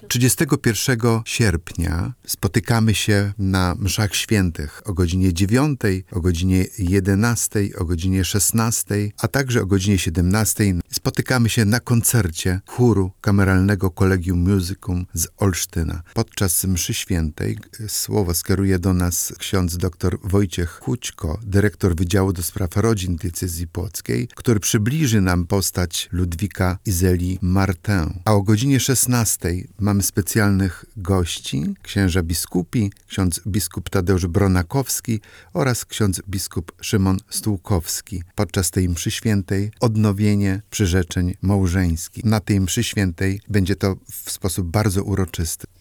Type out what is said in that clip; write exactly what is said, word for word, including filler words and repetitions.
trzydziestego pierwszego sierpnia spotykamy się na mszach świętych o godzinie dziewiątej, o godzinie jedenastej, o godzinie szesnastej, a także o godzinie siedemnastej. Spotykamy się na koncercie chóru Kameralnego Collegium Musicum z Olsztyna. Podczas mszy świętej słowo skieruje do nas ksiądz dr Wojciech Hućko, dyrektor Wydziału do Spraw Rodzin Diecezji Płockiej, który przybliży nam postać Ludwika Izeli Martin. A o godzinie szesnastej mamy specjalnych gości, księża biskupi, ksiądz biskup Tadeusz Bronakowski oraz ksiądz biskup Szymon Stułkowski. Podczas tej mszy świętej odnowienie przyrzeczeń małżeńskich. Na tej mszy świętej będzie to w sposób bardzo uroczysty.